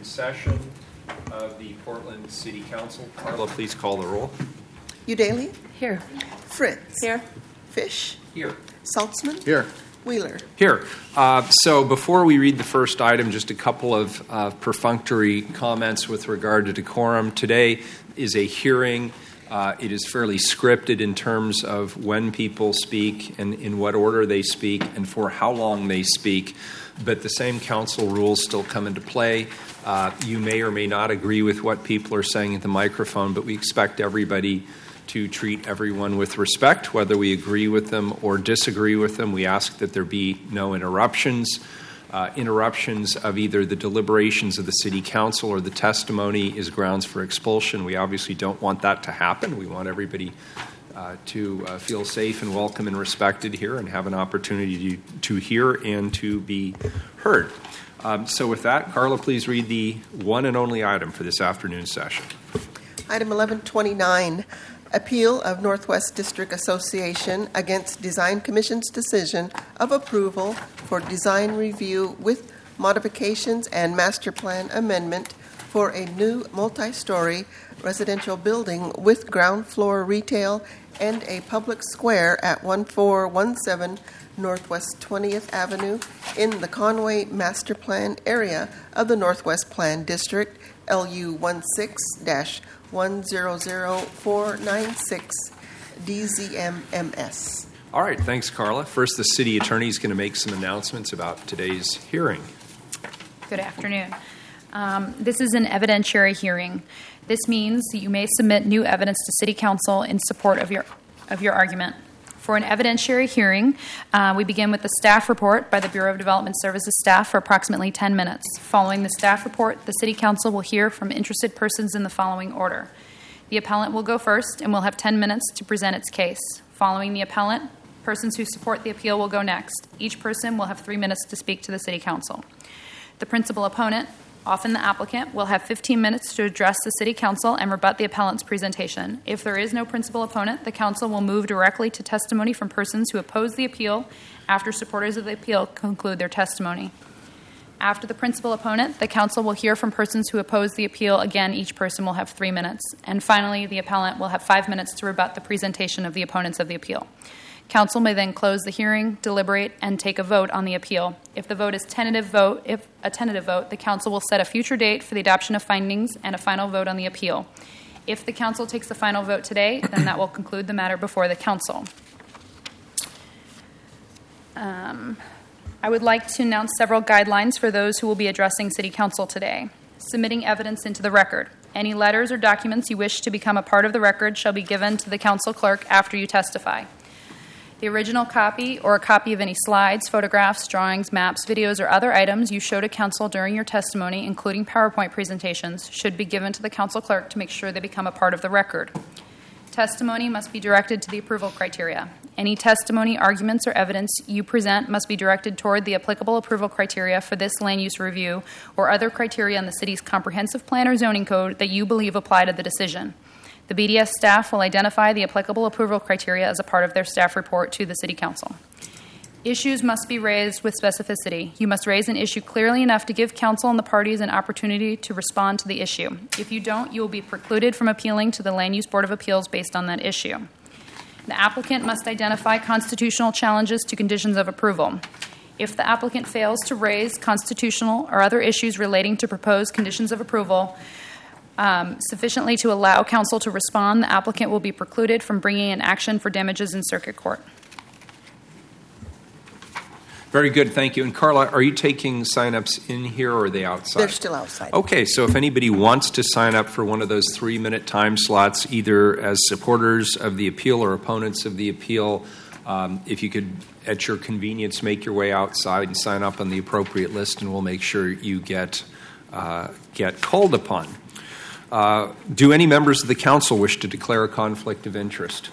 session of the Portland City Council. Carla, please call the roll. Udaly? Here. Fritz? Here. Fish? Here. Saltzman? Here. Wheeler? Here. So before we read the first item, just a couple of perfunctory comments with regard to decorum. Today is a hearing. It is fairly scripted in terms of when people speak and in what order they speak and for how long they speak. But the same council rules still come into play. You may or may not agree with what people are saying at the microphone, but we expect everybody to treat everyone with respect, whether we agree with them or disagree with them. We ask that there be no interruptions. Interruptions of either the deliberations of the City Council or the testimony is grounds for expulsion. We obviously don't want that to happen. We want everybody to feel safe and welcome and respected here and have an opportunity to hear and to be heard. So with that, Carla, please read the one and only item for this afternoon session. Item 1129, Appeal of Northwest District Association against Design Commission's decision of approval for design review with modifications and master plan amendment for a new multi-story residential building with ground floor retail and a public square at 1417 Northwest 20th Avenue in the Conway Master Plan area of the Northwest Plan District, LU 16-100496 DZMMS. All right, thanks, Carla. First, the City Attorney is going to make some announcements about today's hearing. Good afternoon. This is an evidentiary hearing. This means that you may submit new evidence to City Council in support of your argument. For an evidentiary hearing, we begin with the staff report by the Bureau of Development Services staff for approximately 10 minutes. Following the staff report, the City Council will hear from interested persons in the following order. The appellant will go first and will have 10 minutes to present its case. Following the appellant, persons who support the appeal will go next. Each person will have 3 minutes to speak to the City Council. The principal opponent, often the applicant, will have 15 minutes to address the City Council and rebut the appellant's presentation. If there is no principal opponent, the Council will move directly to testimony from persons who oppose the appeal after supporters of the appeal conclude their testimony. After the principal opponent, the Council will hear from persons who oppose the appeal. Again, each person will have 3 minutes. And finally, the appellant will have 5 minutes to rebut the presentation of the opponents of the appeal. Council may then close the hearing, deliberate, and take a vote on the appeal. If a tentative vote, the Council will set a future date for the adoption of findings and a final vote on the appeal. If the Council takes the final vote today, then that will conclude the matter before the Council. I would like to announce several guidelines for those who will be addressing City Council today. Submitting evidence into the record. Any letters or documents you wish to become a part of the record shall be given to the Council Clerk after you testify. The original copy or a copy of any slides, photographs, drawings, maps, videos, or other items you show to Council during your testimony, including PowerPoint presentations, should be given to the Council Clerk to make sure they become a part of the record. Testimony must be directed to the approval criteria. Any testimony, arguments, or evidence you present must be directed toward the applicable approval criteria for this land use review or other criteria in the City's comprehensive plan or zoning code that you believe apply to the decision. The BDS staff will identify the applicable approval criteria as a part of their staff report to the City Council. Issues must be raised with specificity. You must raise an issue clearly enough to give Council and the parties an opportunity to respond to the issue. If you don't, you will be precluded from appealing to the Land Use Board of Appeals based on that issue. The applicant must identify constitutional challenges to conditions of approval. If the applicant fails to raise constitutional or other issues relating to proposed conditions of approval, sufficiently to allow Council to respond, the applicant will be precluded from bringing an action for damages in Circuit Court. Very good, thank you. And Carla, are you taking sign-ups in here or are they outside? They're still outside. Okay, so if anybody wants to sign up for one of those 3-minute time slots, either as supporters of the appeal or opponents of the appeal, if you could, at your convenience, make your way outside and sign up on the appropriate list, and we'll make sure you get called upon. Do any members of the Council wish to declare a conflict of interest?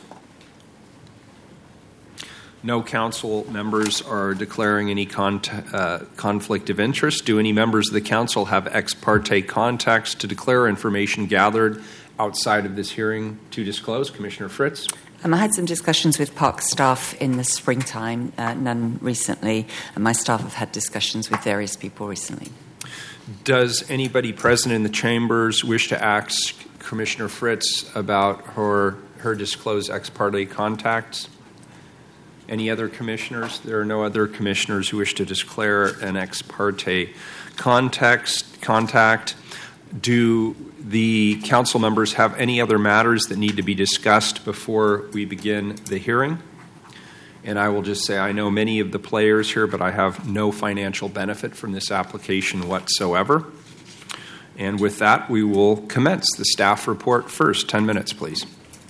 No Council members are declaring any conflict of interest. Do any members of the Council have ex parte contacts to declare information gathered outside of this hearing to disclose? Commissioner Fritz? I had some discussions with park staff in the springtime, none recently, and my staff have had discussions with various people recently. Does anybody present in the chambers wish to ask Commissioner Fritz about her disclosed ex parte contacts? Any other commissioners? There are no other commissioners who wish to declare an ex parte contact. Do the council members have any other matters that need to be discussed before we begin the hearing? And I will just say I know many of the players here, but I have no financial benefit from this application whatsoever. And with that, we will commence the staff report first. 10 minutes, please.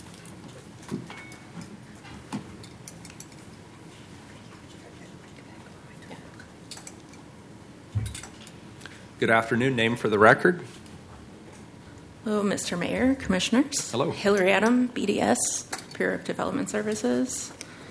Good afternoon. Name for the record. Hello, Mr. Mayor, Commissioners. Hello. Hillary Adam, BDS, Bureau of Development Services.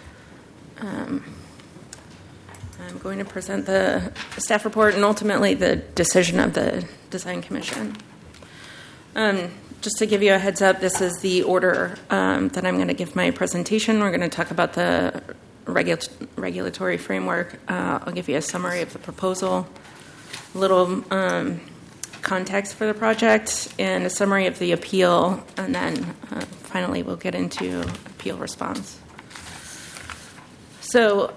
I'm going to present the staff report and ultimately the decision of the Design Commission. Just to give you a heads up, this is the order that I'm going to give my presentation. We're going to talk about the regulatory framework. I'll give you a summary of the proposal, a little context for the project, and a summary of the appeal, and then finally we'll get into appeal response. So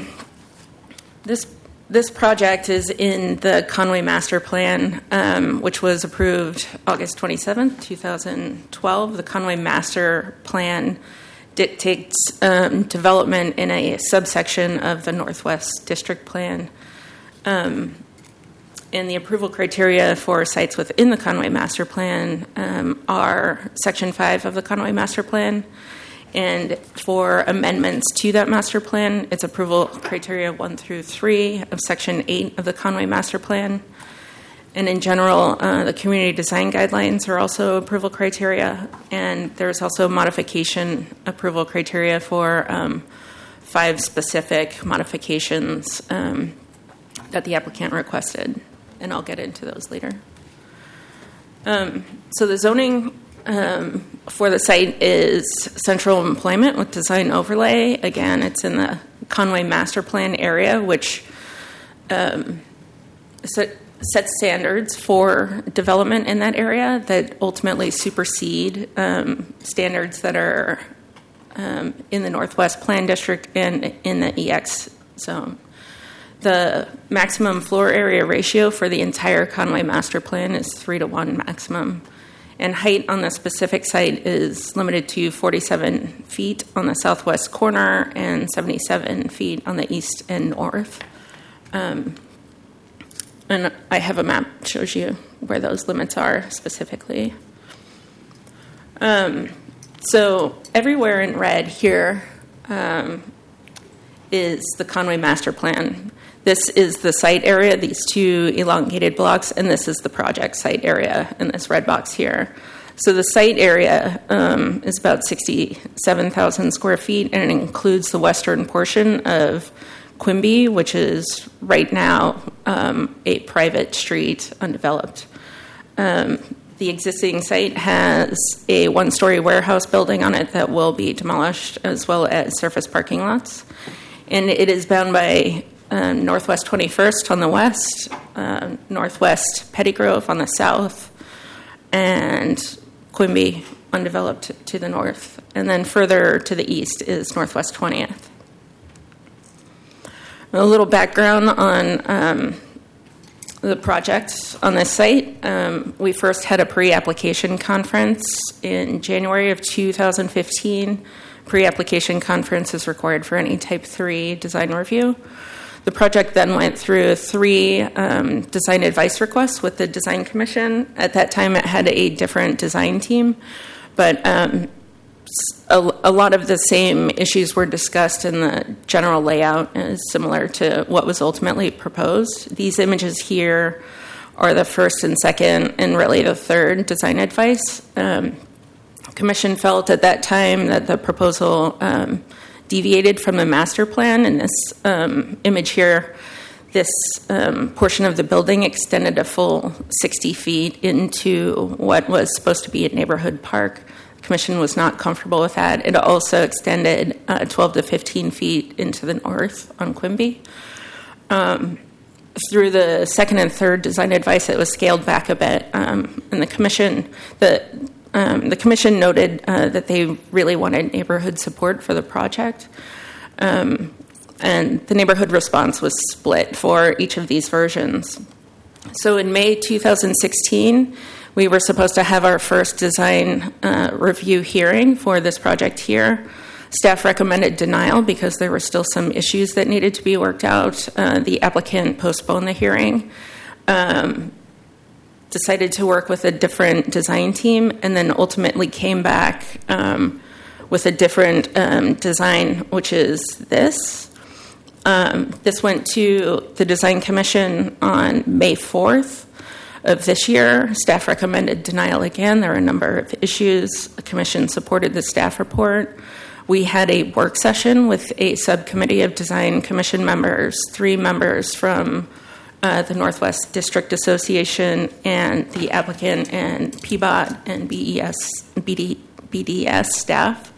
this project is in the Conway Master Plan, which was approved August 27th, 2012. The Conway Master Plan dictates development in a subsection of the Northwest District Plan. And the approval criteria for sites within the Conway Master Plan are Section 5 of the Conway Master Plan. And for amendments to that master plan, it's approval criteria 1 through 3 of Section 8 of the Conway Master Plan. And in general, the community design guidelines are also approval criteria. And there's also modification approval criteria for 5 specific modifications that the applicant requested. And I'll get into those later. So the zoning for the site is central employment with design overlay. Again, it's in the Conway Master Plan area, which sets standards for development in that area that ultimately supersede standards that are in the Northwest Plan District and in the EX zone. The maximum floor area ratio for the entire Conway Master Plan is 3-to-1 maximum. And height on the specific site is limited to 47 feet on the southwest corner and 77 feet on the east and north. And I have a map that shows you where those limits are specifically. So everywhere in red here is the Conway Master Plan. This is the site area, these 2 elongated blocks, and this is the project site area in this red box here. So the site area is about 67,000 square feet, and it includes the western portion of Quimby, which is right now a private street, undeveloped. The existing site has a 1-story warehouse building on it that will be demolished, as well as surface parking lots. And it is bound by Northwest 21st on the west, Northwest Pettygrove on the south, and Quimby undeveloped to the north. And then further to the east is Northwest 20th. A little background on the project on this site. We first had a pre-application conference in January of 2015. Pre-application conference is required for any Type 3 design review. The project then went through 3 design advice requests with the Design Commission. At that time, it had a different design team, but a lot of the same issues were discussed in the general layout, is similar to what was ultimately proposed. These images here are the first and second, and really the third design advice. Commission felt at that time that the proposal deviated from the master plan. In this image here, this portion of the building extended a full 60 feet into what was supposed to be a neighborhood park. The Commission was not comfortable with that. It also extended 12 to 15 feet into the north on Quimby. through the second and third design advice, it was scaled back a bit, and the commission noted that they really wanted neighborhood support for the project, and the neighborhood response was split for each of these versions. So in May 2016, we were supposed to have our first design review hearing for this project here. Staff recommended denial because there were still some issues that needed to be worked out. The applicant postponed the hearing, decided to work with a different design team, and then ultimately came back with a different design, which is this. This went to the Design Commission on May 4th of this year. Staff recommended denial again. There were a number of issues. The Commission supported the staff report. We had a work session with a subcommittee of Design Commission members, 3 members from the Northwest District Association and the applicant and PBOT and BDS staff.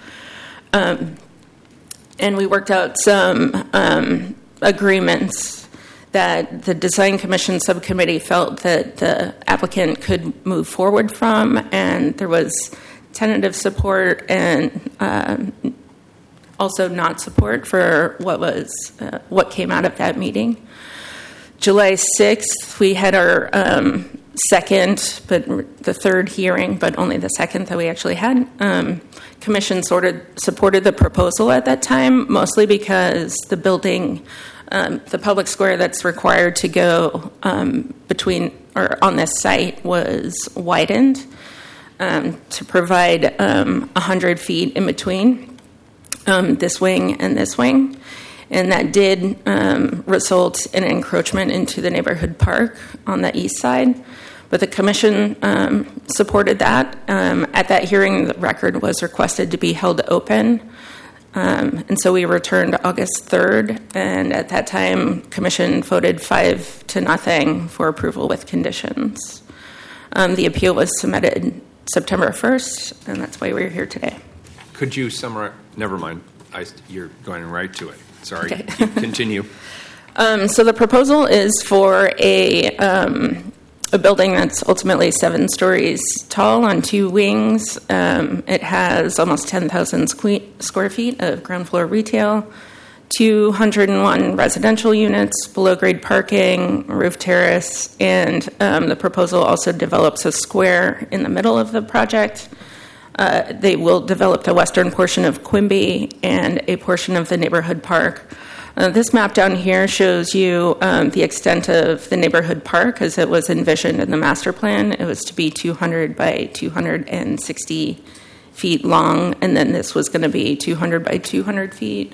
And we worked out some agreements that the Design Commission subcommittee felt that the applicant could move forward from, and there was tentative support and also not support for what came out of that meeting. July 6th, we had our second, but the third hearing, but only the second that we actually had. Commission supported the proposal at that time, mostly because the building, the public square that's required to go between or on this site was widened to provide 100 feet in between this wing and this wing. And that did result in encroachment into the neighborhood park on the east side. But the commission supported that. At that hearing, the record was requested to be held open. And so we returned August 3rd. And at that time, commission voted 5-0 for approval with conditions. The appeal was submitted September 1st, and that's why we're here today. Could you summarize? Never mind. You're going right to it. Sorry. Okay. Continue. So the proposal is for a building that's ultimately 7 stories tall on 2 wings. It has almost 10,000 square feet of ground floor retail, 201 residential units, below-grade parking, roof terrace, and the proposal also develops a square in the middle of the project. They will develop the western portion of Quimby and a portion of the neighborhood park. This map down here shows you the extent of the neighborhood park as it was envisioned in the master plan. It was to be 200 by 260 feet long, and then this was going to be 200 by 200 feet.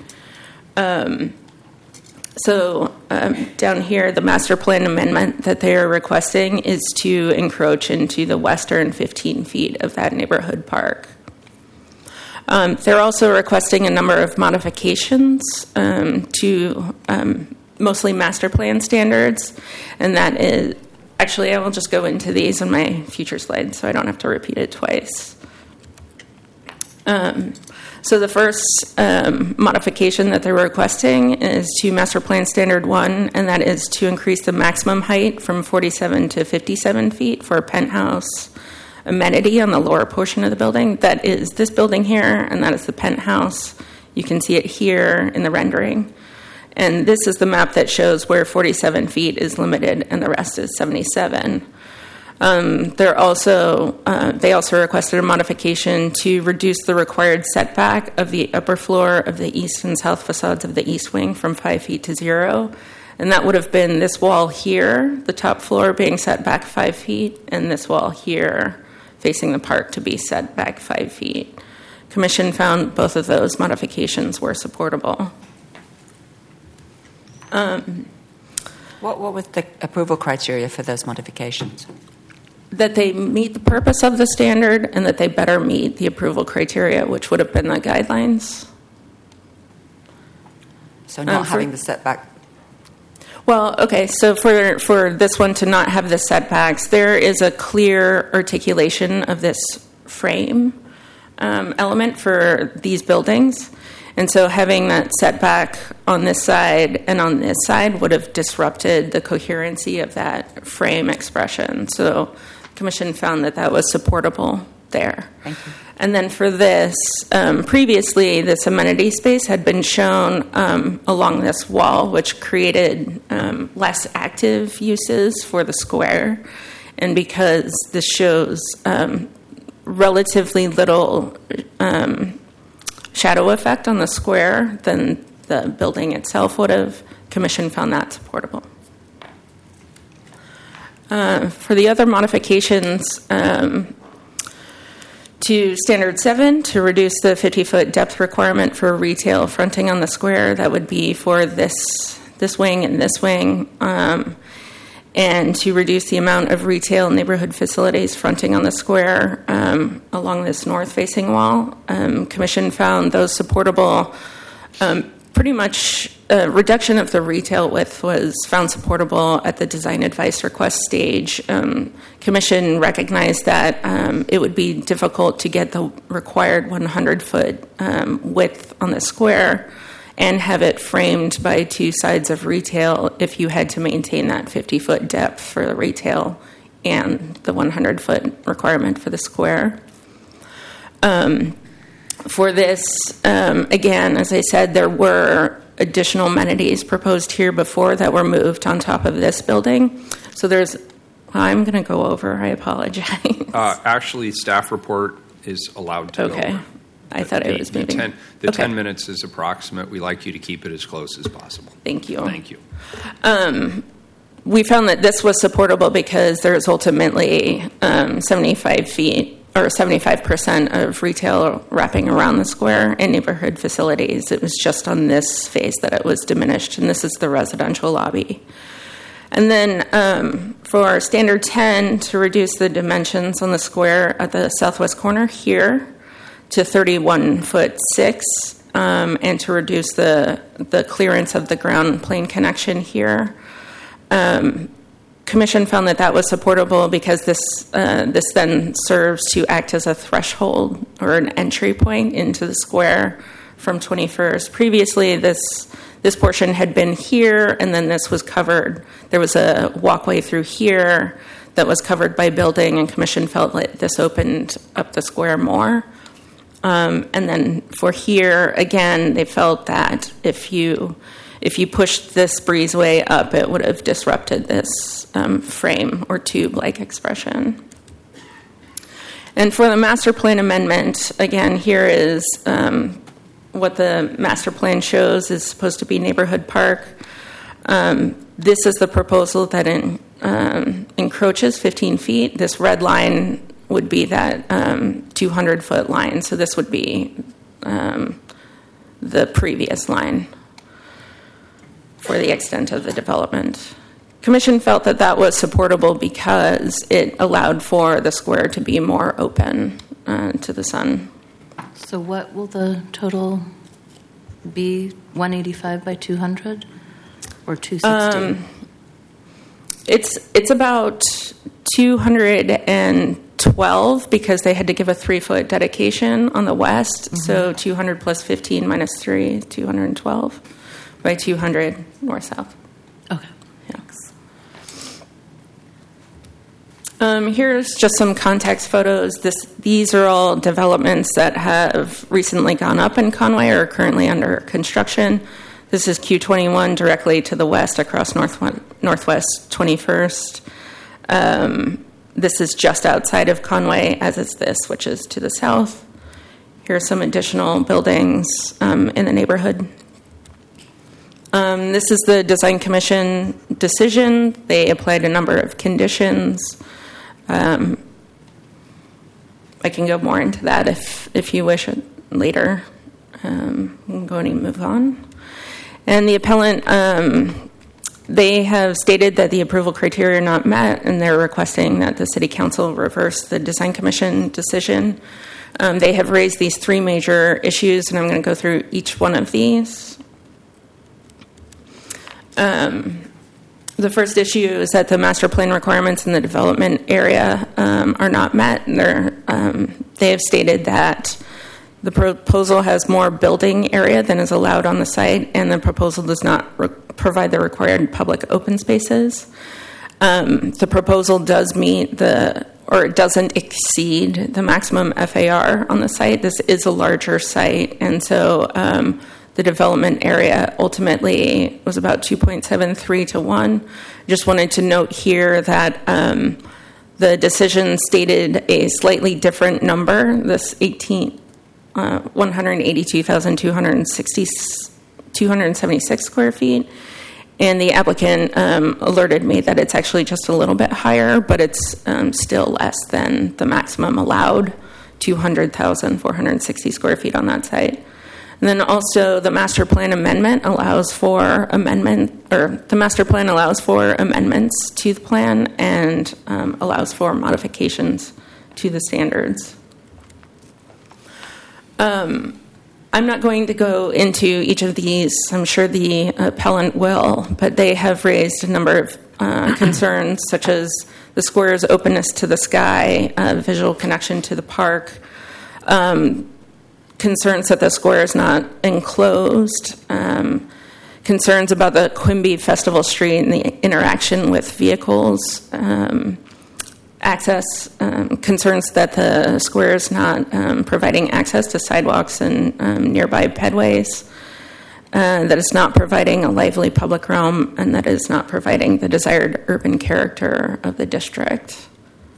So down here, the master plan amendment that they are requesting is to encroach into the western 15 feet of that neighborhood park. They're also requesting a number of modifications to mostly master plan standards, and that is, actually I will just go into these in my future slides so I don't have to repeat it twice. So the first modification that they're requesting is to Master Plan Standard 1, and that is to increase the maximum height from 47 to 57 feet for a penthouse amenity on the lower portion of the building. That is this building here, and that is the penthouse. You can see it here in the rendering. And this is the map that shows where 47 feet is limited and the rest is 77. They also requested a modification to reduce the required setback of the upper floor of the east and south facades of the east wing from 5 feet to 0. And that would have been this wall here, the top floor being set back 5 feet, and this wall here facing the park to be set back 5 feet. Commission found both of those modifications were supportable. What was the approval criteria for those modifications? That they meet the purpose of the standard and that they better meet the approval criteria, which would have been the guidelines. So not having the setback. Well, okay, so for this one to not have the setbacks, there is a clear articulation of this frame element for these buildings. And so having that setback on this side and on this side would have disrupted the coherency of that frame expression. So the Commission found that that was supportable there. Thank you. And then for this, previously this amenity space had been shown along this wall, which created less active uses for the square. And because this shows relatively little shadow effect on the square than the building itself would have, Commission found that supportable. For the other modifications, to Standard 7, to reduce the 50-foot depth requirement for retail fronting on the square, that would be for this wing and this wing, and to reduce the amount of retail neighborhood facilities fronting on the square along this north-facing wall. Commission found those supportable. Pretty much reduction of the retail width was found supportable at the design advice request stage. Commission recognized that it would be difficult to get the required 100-foot width on the square and have it framed by two sides of retail if you had to maintain that 50-foot depth for the retail and the 100-foot requirement for the square. For this, again, as I said, there were additional amenities proposed here before that were moved on top of this building. So I'm going to go over, I apologize. Actually, staff report is allowed to go over. I thought I was moving. The 10 minutes is approximate. We like you to keep it as close as possible. Thank you. Thank you. We found that this was supportable because there's ultimately 75 feet or 75% of retail wrapping around the square and neighborhood facilities. It was just on this phase that it was diminished, and this is the residential lobby. And then for Standard 10, to reduce the dimensions on the square at the southwest corner here to 31'6", and to reduce the clearance of the ground plane connection here. Commission found that was supportable because this then serves to act as a threshold or an entry point into the square from 21st. Previously, this portion had been here, and then this was covered. There was a walkway through here that was covered by building, and Commission felt that this opened up the square more. And then for here, again, they felt that if you pushed this breezeway up, it would have disrupted this frame or tube-like expression. And for the master plan amendment, again, here is what the master plan shows is supposed to be neighborhood park. This is the proposal that encroaches 15 feet. This red line would be that 200-foot line. So this would be the previous line for the extent of the development. Commission felt that was supportable because it allowed for the square to be more open to the sun. So what will the total be, 185 by 200 or 260? It's about 212 because they had to give a 3-foot dedication on the west. Mm-hmm. So 200 plus 15 minus 3, 212 by 200 north-south. Okay. Yeah. Here's just some context photos. These are all developments that have recently gone up in Conway or are currently under construction. This is Q21 directly to the west across Northwest 21st. This is just outside of Conway, as is this, which is to the south. Here are some additional buildings in the neighborhood. This is the Design Commission decision. They applied a number of conditions. I can go more into that if you wish later. We'll go and move on. And the appellant, they have stated that the approval criteria are not met, and they're requesting that the City Council reverse the Design Commission decision. They have raised these 3 major issues, and I'm going to go through each one of these. The first issue is that the master plan requirements in the development area are not met. And they have stated that The proposal has more building area than is allowed on the site, and the proposal does not provide the required public open spaces. The proposal does meet it doesn't exceed the maximum FAR on the site. This is a larger site, and so the development area ultimately was about 2.73 to 1. Just wanted to note here that the decision stated a slightly different number, this 182,276 square feet. And the applicant alerted me that it's actually just a little bit higher, but it's still less than the maximum allowed, 200,460 square feet on that site. And then also the master plan amendment allows for amendments to the plan and allows for modifications to the standards. I'm not going to go into each of these. I'm sure the appellant will, but they have raised a number of concerns, such as the square's openness to the sky, visual connection to the park, concerns that the square is not enclosed, concerns about the Quimby Festival Street and the interaction with vehicles, access, concerns that the square is not providing access to sidewalks and nearby pedways, that it's not providing a lively public realm, and that it's not providing the desired urban character of the district.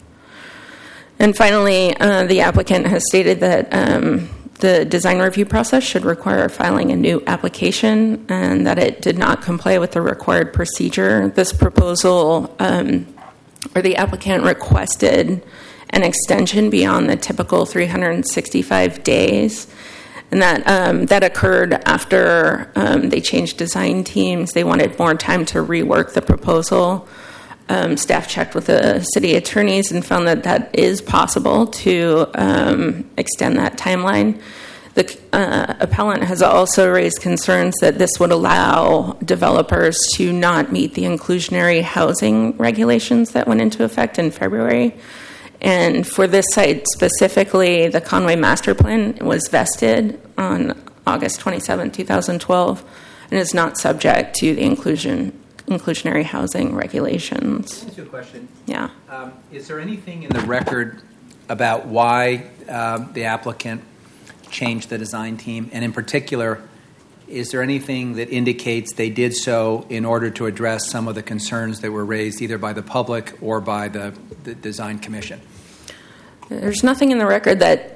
And finally, the applicant has stated that the design review process should require filing a new application and that it did not comply with the required procedure. This proposal, or the applicant requested an extension beyond the typical 365 days. And that occurred after they changed design teams. They wanted more time to rework the proposal. Staff checked with the city attorneys and found that that is possible to extend that timeline. The appellant has also raised concerns that this would allow developers to not meet the inclusionary housing regulations that went into effect in February. And for this site specifically, the Conway Master Plan was vested on August 27, 2012, and is not subject to the inclusionary housing regulations. Can I ask you a question? Yeah. Is there anything in the record about why the applicant changed the design team? And in particular, is there anything that indicates they did so in order to address some of the concerns that were raised either by the public or by the design commission? There's nothing in the record that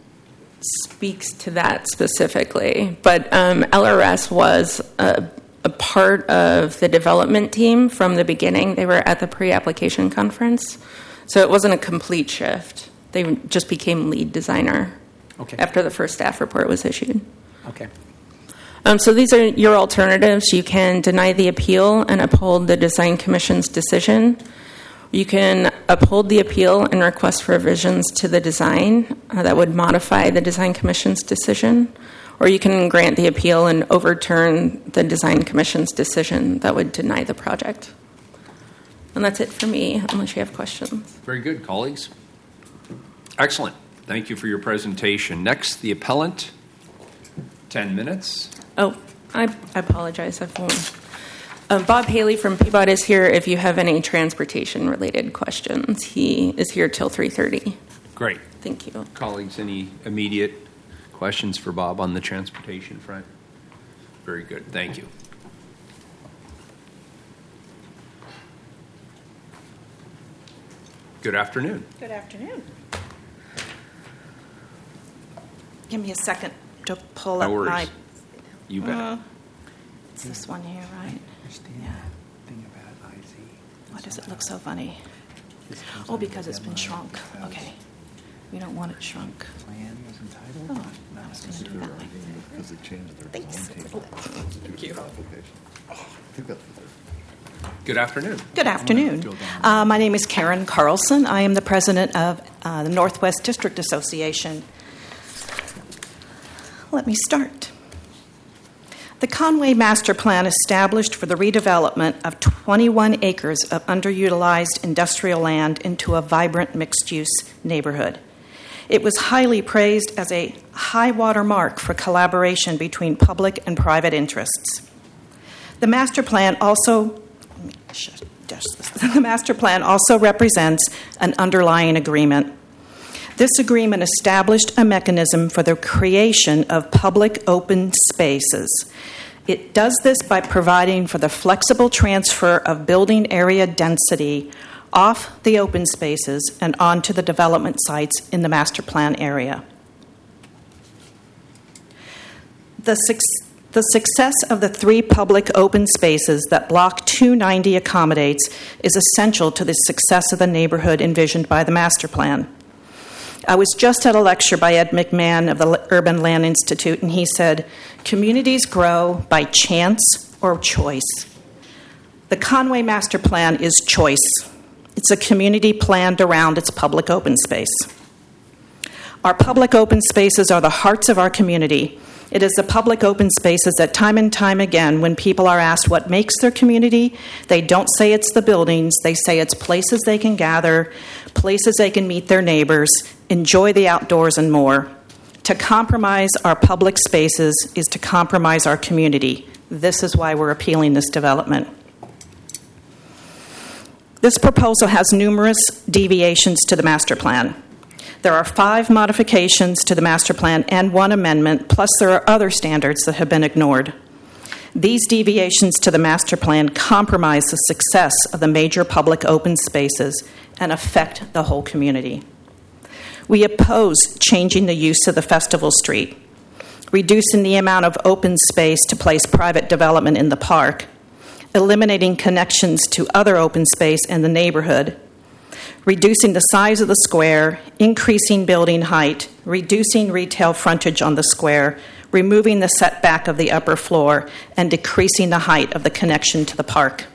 speaks to that specifically, but LRS was a part of the development team from the beginning. They were at the pre-application conference, so it wasn't a complete shift. They just became lead designer after the first staff report was issued. Okay. So these are your alternatives. You can deny the appeal and uphold the design commission's decision. You can uphold the appeal and request revisions to the design that would modify the design commission's decision, or you can grant the appeal and overturn the design commission's decision that would deny the project. And that's it for me, unless you have questions. Very good, colleagues. Excellent. Thank you for your presentation. Next, the appellant. 10 minutes. Oh, I apologize. Bob Haley from Peabody is here if you have any transportation-related questions. He is here till 3:30. Great. Thank you. Colleagues, any immediate questions for Bob on the transportation front? Very good. Thank you. Good afternoon. Good afternoon. Give me a second to pull No up worries. my... You bet. It's this one here, right? Yeah. Why does it look so funny? Oh, because it's been shrunk. Okay. We don't want it shrunk. Oh, I was going to do it that way. Thanks. Good afternoon. Good afternoon. My name is Karen Carlson. I am the president of the Northwest District Association. Let me start. The Conway Master Plan established for the redevelopment of 21 acres of underutilized industrial land into a vibrant mixed-use neighborhood. It was highly praised as a high water mark for collaboration between public and private interests. The master plan also represents an underlying agreement. This agreement established a mechanism for the creation of public open spaces. It does this by providing for the flexible transfer of building area density off the open spaces and onto the development sites in the master plan area. The success of the 3 public open spaces that Block 290 accommodates is essential to the success of the neighborhood envisioned by the master plan. I was just at a lecture by Ed McMahon of the Urban Land Institute, and he said, "Communities grow by chance or choice." The Conway Master Plan is choice. It's a community planned around its public open space. Our public open spaces are the hearts of our community. It is the public open spaces that time and time again, when people are asked what makes their community, they don't say it's the buildings, they say it's places they can gather, places they can meet their neighbors, enjoy the outdoors, and more. To compromise our public spaces is to compromise our community. This is why we're appealing this development. This proposal has numerous deviations to the master plan. There are 5 modifications to the master plan and 1 amendment, plus there are other standards that have been ignored. These deviations to the master plan compromise the success of the major public open spaces and affect the whole community. We oppose changing the use of the Festival Street, reducing the amount of open space to place private development in the park, eliminating connections to other open space in the neighborhood, reducing the size of the square, increasing building height, reducing retail frontage on the square, removing the setback of the upper floor, and decreasing the height of the connection to the park.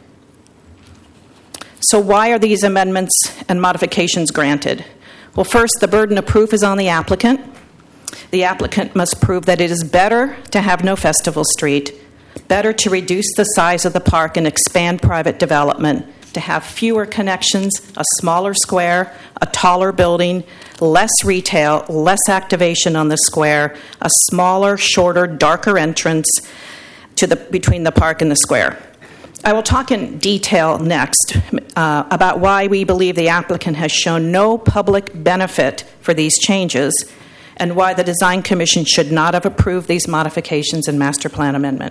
So why are these amendments and modifications granted? Well, first, the burden of proof is on the applicant. The applicant must prove that it is better to have no Festival Street, better to reduce the size of the park and expand private development, to have fewer connections, a smaller square, a taller building, less retail, less activation on the square, a smaller, shorter, darker entrance between the park and the square. I will talk in detail next about why we believe the applicant has shown no public benefit for these changes and why the Design Commission should not have approved these modifications and master plan amendment.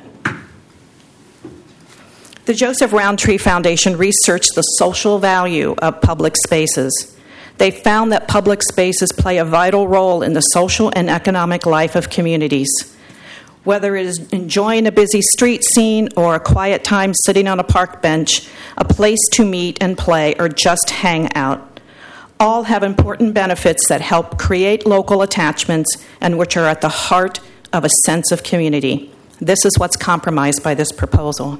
The Joseph Roundtree Foundation researched the social value of public spaces. They found that public spaces play a vital role in the social and economic life of communities. Whether it is enjoying a busy street scene or a quiet time sitting on a park bench, a place to meet and play, or just hang out, all have important benefits that help create local attachments and which are at the heart of a sense of community. This is what's compromised by this proposal.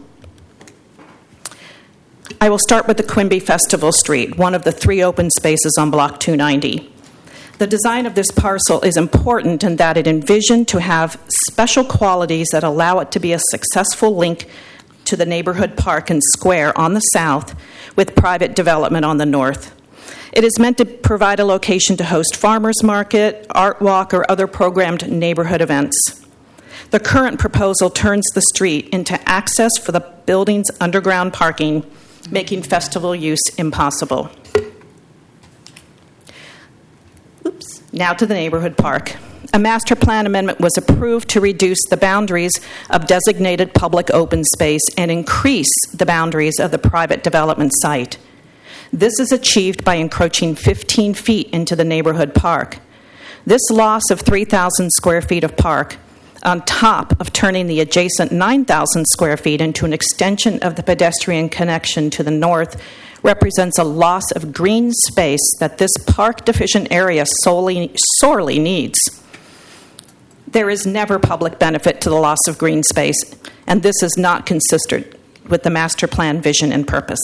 I will start with the Quimby Festival Street, one of the 3 open spaces on Block 290. The design of this parcel is important in that it envisioned to have special qualities that allow it to be a successful link to the neighborhood park and square on the south with private development on the north. It is meant to provide a location to host farmers market, art walk, or other programmed neighborhood events. The current proposal turns the street into access for the building's underground parking, making festival use impossible. Now to the neighborhood park. A master plan amendment was approved to reduce the boundaries of designated public open space and increase the boundaries of the private development site. This is achieved by encroaching 15 feet into the neighborhood park. This loss of 3,000 square feet of park, on top of turning the adjacent 9,000 square feet into an extension of the pedestrian connection to the north, represents a loss of green space that this park-deficient area sorely needs. There is never public benefit to the loss of green space, and this is not consistent with the master plan vision and purpose.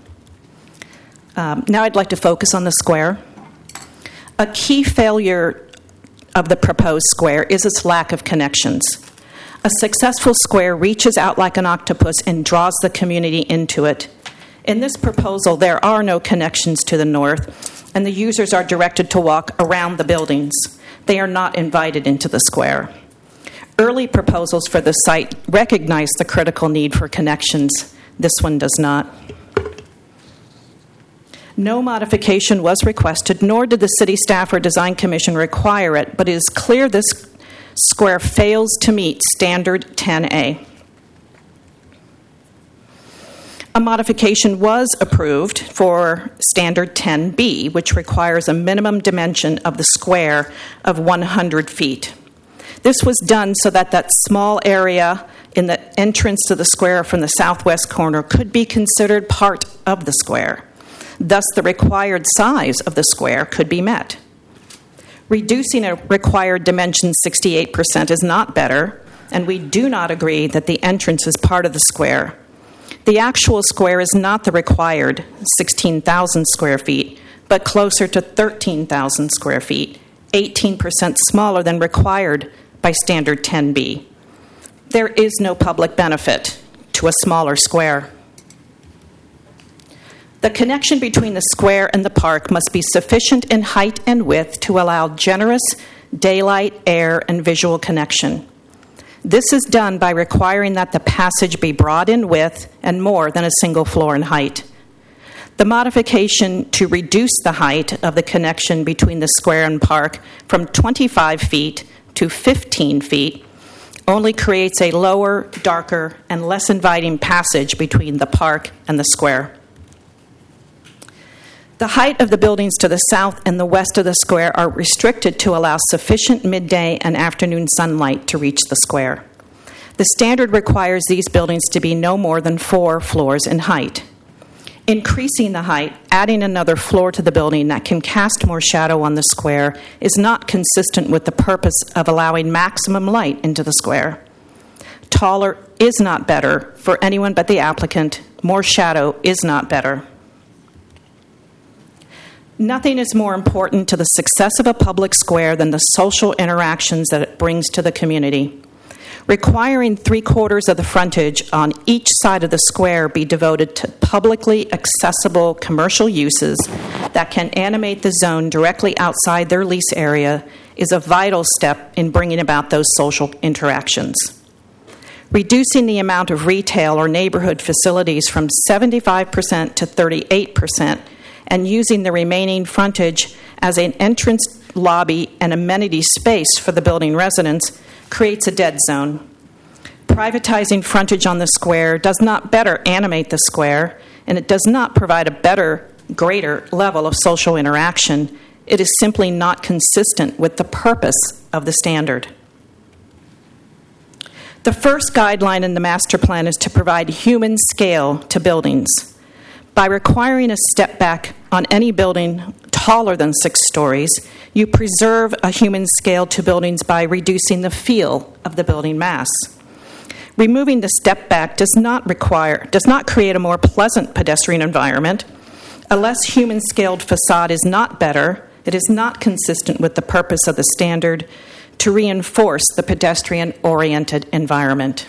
Now I'd like to focus on the square. A key failure of the proposed square is its lack of connections. A successful square reaches out like an octopus and draws the community into it. In this proposal, there are no connections to the north, and the users are directed to walk around the buildings. They are not invited into the square. Early proposals for the site recognize the critical need for connections. This one does not. No modification was requested, nor did the City Staff or Design Commission require it, but it is clear this square fails to meet Standard 10A. A modification was approved for Standard 10B, which requires a minimum dimension of the square of 100 feet. This was done so that that small area in the entrance to the square from the southwest corner could be considered part of the square. Thus, the required size of the square could be met. Reducing a required dimension 68% is not better, and we do not agree that the entrance is part of the square. The actual square is not the required 16,000 square feet, but closer to 13,000 square feet, 18% smaller than required by Standard 10B. There is no public benefit to a smaller square. The connection between the square and the park must be sufficient in height and width to allow generous daylight, air, and visual connection. This is done by requiring that the passage be broad in width and more than a single floor in height. The modification to reduce the height of the connection between the square and park from 25 feet to 15 feet only creates a lower, darker, and less inviting passage between the park and the square. The height of the buildings to the south and the west of the square are restricted to allow sufficient midday and afternoon sunlight to reach the square. The standard requires these buildings to be no more than 4 floors in height. Increasing the height, adding another floor to the building that can cast more shadow on the square, is not consistent with the purpose of allowing maximum light into the square. Taller is not better for anyone but the applicant. More shadow is not better. Nothing is more important to the success of a public square than the social interactions that it brings to the community. Requiring 3/4 of the frontage on each side of the square be devoted to publicly accessible commercial uses that can animate the zone directly outside their lease area is a vital step in bringing about those social interactions. Reducing the amount of retail or neighborhood facilities from 75% to 38% and using the remaining frontage as an entrance lobby and amenity space for the building residents creates a dead zone. Privatizing frontage on the square does not better animate the square, and it does not provide a better, greater level of social interaction. It is simply not consistent with the purpose of the standard. The first guideline in the master plan is to provide human scale to buildings. By requiring a step back on any building taller than 6 stories, you preserve a human scale to buildings by reducing the feel of the building mass. Removing the step back does not create a more pleasant pedestrian environment. A less human scaled facade is not better. It is not consistent with the purpose of the standard to reinforce the pedestrian oriented environment.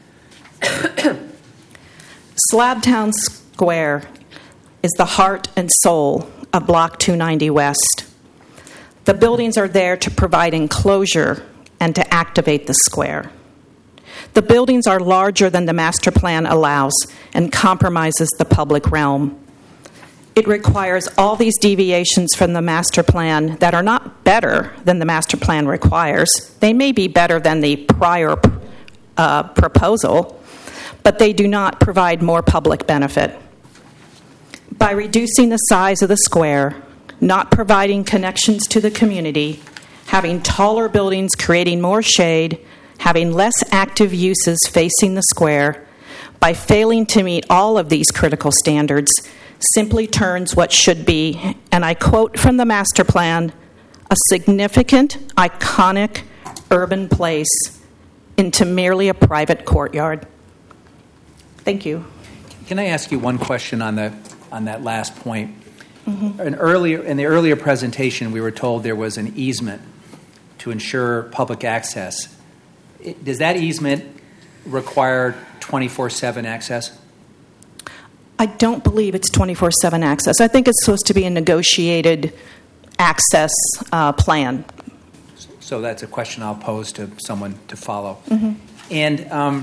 Slabtown Square is the heart and soul of Block 290 West. The buildings are there to provide enclosure and to activate the square. The buildings are larger than the master plan allows and compromises the public realm. It requires all these deviations from the master plan that are not better than the master plan requires. They may be better than the prior proposal, but they do not provide more public benefit. By reducing the size of the square, not providing connections to the community, having taller buildings creating more shade, having less active uses facing the square, by failing to meet all of these critical standards, simply turns what should be, and I quote from the master plan, a significant, iconic urban place into merely a private courtyard. Thank you. Can I ask you one question on that last point? Mm-hmm. In the earlier presentation, we were told there was an easement to ensure public access. Does that easement require 24/7 access? I don't believe it's 24/7 access. I think it's supposed to be a negotiated access plan. So that's a question I'll pose to someone to follow. Mm-hmm. And,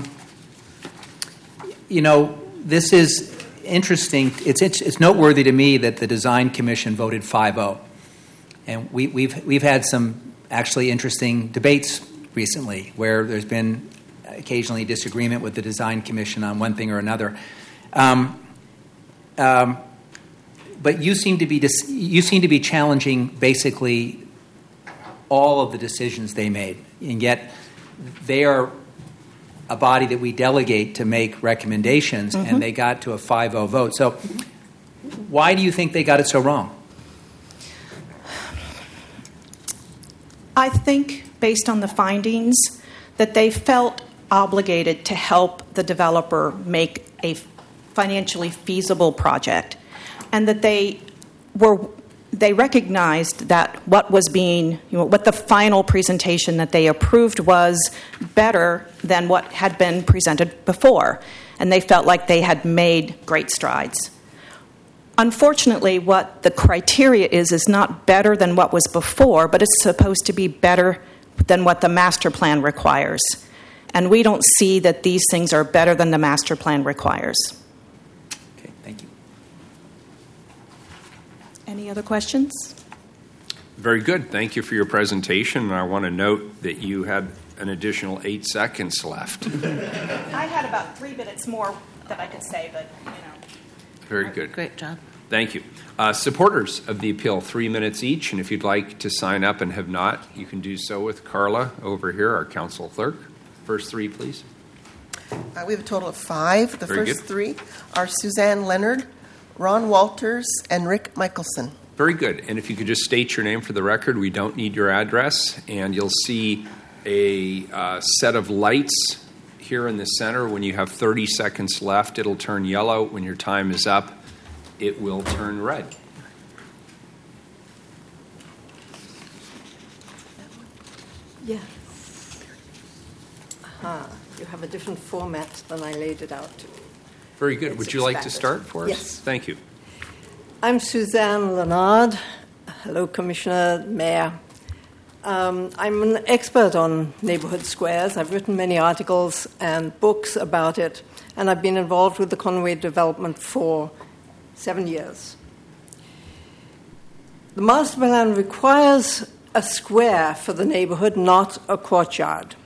this is interesting. It's noteworthy to me that the Design Commission voted 5-0. And we've had some actually interesting debates recently where there's been occasionally disagreement with the Design Commission on one thing or another. But you seem to be challenging basically all of the decisions they made, and yet they are a body that we delegate to make recommendations, and they got to a 5-0 vote. So why do you think they got it so wrong? I think, based on the findings, that they felt obligated to help the developer make a financially feasible project, and that they recognized that what was being, what the final presentation that they approved was better than what had been presented before, and they felt like they had made great strides. Unfortunately, what the criteria is not better than what was before, but it's supposed to be better than what the master plan requires. And we don't see that these things are better than the master plan requires. Okay, thank you. Any other questions? Very good. Thank you for your presentation. And I want to note that you had an additional 8 seconds left. I had about 3 minutes more that I could say, but, Very good. Great job. Thank you. Supporters of the appeal, 3 minutes each. And if you'd like to sign up and have not, you can do so with Carla over here, our council clerk. First 3, please. We have a total of 5. The Very first good. 3 are Suzanne Leonard, Ron Walters, and Rick Michelson. Very good. And if you could just state your name for the record, we don't need your address. And you'll see a set of lights here in the center. When you have 30 seconds left, it'll turn yellow. When your time is up, it will turn red. Yeah. You have a different format than I laid it out. Very good. It's Would you like to expanded. start for us? Yes. Thank you. I'm Suzanne Leonard. Hello, Commissioner, Mayor. I'm an expert on neighborhood squares. I've written many articles and books about it, and I've been involved with the Conway development for 7 years. The master plan requires a square for the neighborhood, not a courtyard.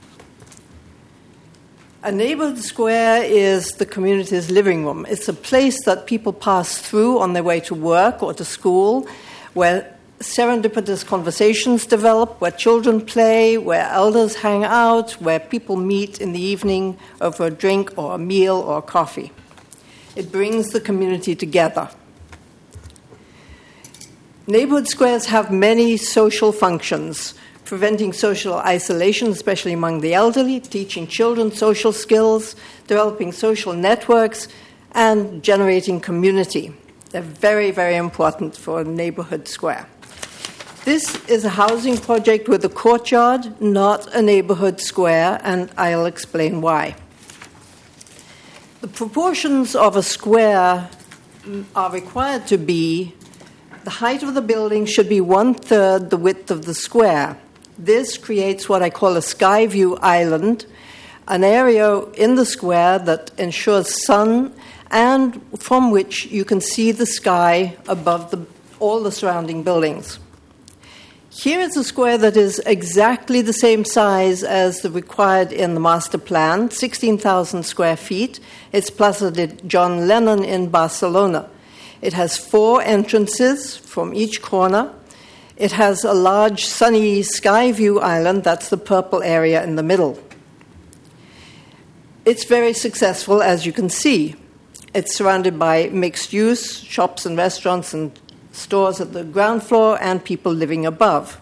A neighborhood square is the community's living room. It's a place that people pass through on their way to work or to school, where serendipitous conversations develop, where children play, where elders hang out, where people meet in the evening over a drink or a meal or coffee. It brings the community together. Neighborhood squares have many social functions, preventing social isolation, especially among the elderly, teaching children social skills, developing social networks, and generating community. They're very, very important for a neighborhood square. This is a housing project with a courtyard, not a neighborhood square, and I'll explain why. The proportions of a square are required to be: the height of the building should be 1/3 the width of the square. This creates what I call a sky view island, an area in the square that ensures sun and from which you can see the sky above all the surrounding buildings. Here is a square that is exactly the same size as the required in the master plan, 16,000 square feet. It's Plaza de John Lennon in Barcelona. It has 4 entrances from each corner. It has a large sunny sky view island, that's the purple area in the middle. It's very successful, as you can see. It's surrounded by mixed use, shops and restaurants and stores at the ground floor and people living above.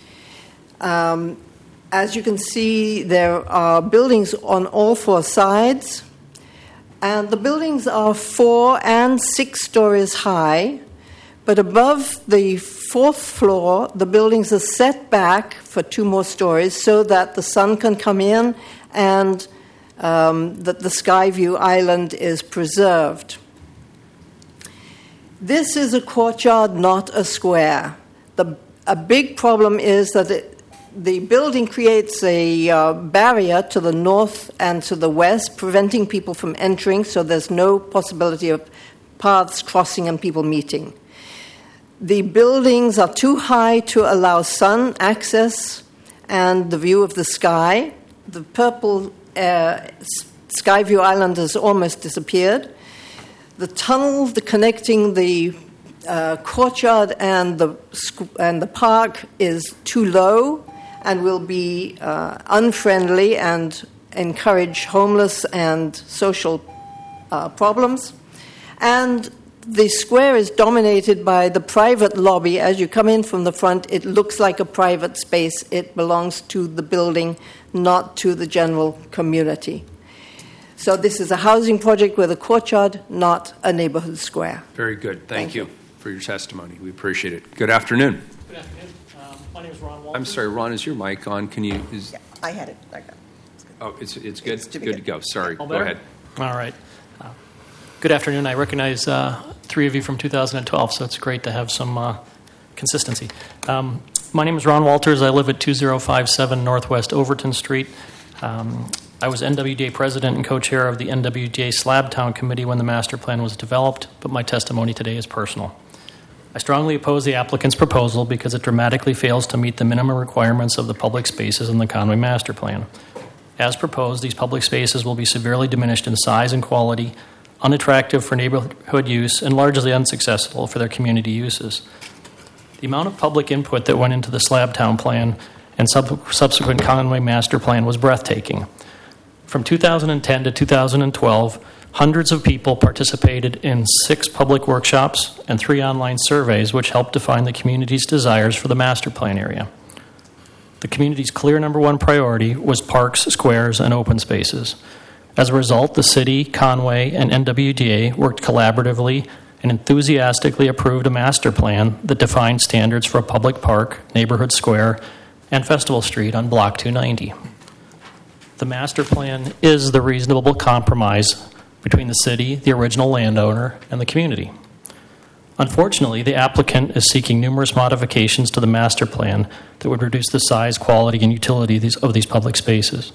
As you can see, there are buildings on all 4 sides, and the buildings are 4 and 6 stories high, but above the 4th floor, the buildings are set back for 2 more stories so that the sun can come in and that the sky view island is preserved. This is a courtyard, not a square. A big problem is that the building creates a barrier to the north and to the west, preventing people from entering, so there's no possibility of paths crossing and people meeting. The buildings are too high to allow sun access and the view of the sky. The purple Skyview Island has almost disappeared. The tunnel connecting the courtyard and the park is too low and will be unfriendly and encourage homeless and social problems. And the square is dominated by the private lobby. As you come in from the front, it looks like a private space. It belongs to the building, not to the general community. So this is a housing project with a courtyard, not a neighborhood square. Very good. Thank you for your testimony. We appreciate it. Good afternoon. Good afternoon. My name is Ron Walters. I'm sorry, Ron, is your mic on? Can you... Yeah, I had it. I got it. Oh, it's good? It's good to go. Sorry. All go better? ahead. All right. Good afternoon. I recognize three of you from 2012, so it's great to have some consistency. My name is Ron Walters. I live at 2057 Northwest Overton Street. I was NWDA president and co-chair of the NWDA Slabtown Committee when the master plan was developed, but my testimony today is personal. I strongly oppose the applicant's proposal because it dramatically fails to meet the minimum requirements of the public spaces in the Conway Master Plan. As proposed, these public spaces will be severely diminished in size and quality, unattractive for neighborhood use, and largely unsuccessful for their community uses. The amount of public input that went into the Slabtown Plan and subsequent Conway Master Plan was breathtaking. From 2010 to 2012, hundreds of people participated in 6 public workshops and 3 online surveys which helped define the community's desires for the master plan area. The community's clear number one priority was parks, squares, and open spaces. As a result, the city, Conway, and NWDA worked collaboratively and enthusiastically approved a master plan that defined standards for a public park, neighborhood square, and Festival Street on Block 290. The master plan is the reasonable compromise between the city, the original landowner, and the community. Unfortunately, the applicant is seeking numerous modifications to the master plan that would reduce the size, quality, and utility of these public spaces.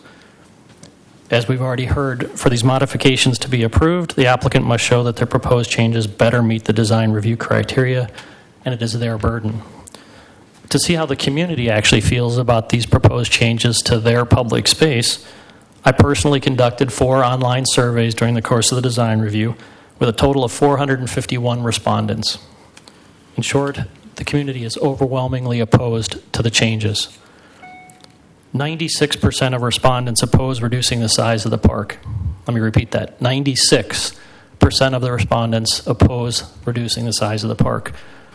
As we've already heard, for these modifications to be approved, the applicant must show that their proposed changes better meet the design review criteria, and it is their burden. To see how the community actually feels about these proposed changes to their public space, I personally conducted 4 online surveys during the course of the design review with a total of 451 respondents. In short, the community is overwhelmingly opposed to the changes. 96% of respondents oppose reducing the size of the park. Let me repeat that. 96% of the respondents oppose reducing the size of the park.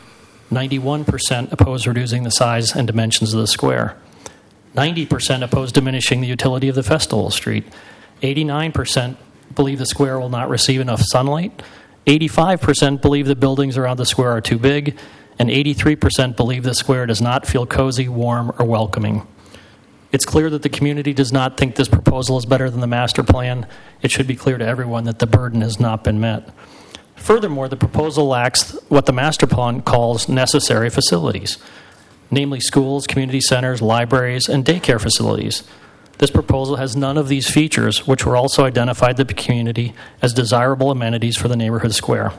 91% oppose reducing the size and dimensions of the square. 90% oppose diminishing the utility of the Festival Street. 89% believe the square will not receive enough sunlight. 85% believe the buildings around the square are too big. And 83% believe the square does not feel cozy, warm, or welcoming. It's clear that the community does not think this proposal is better than the master plan. It should be clear to everyone that the burden has not been met. Furthermore, the proposal lacks what the master plan calls necessary facilities, namely schools, community centers, libraries, and daycare facilities. This proposal has none of these features, which were also identified to the community as desirable amenities for the neighborhood square.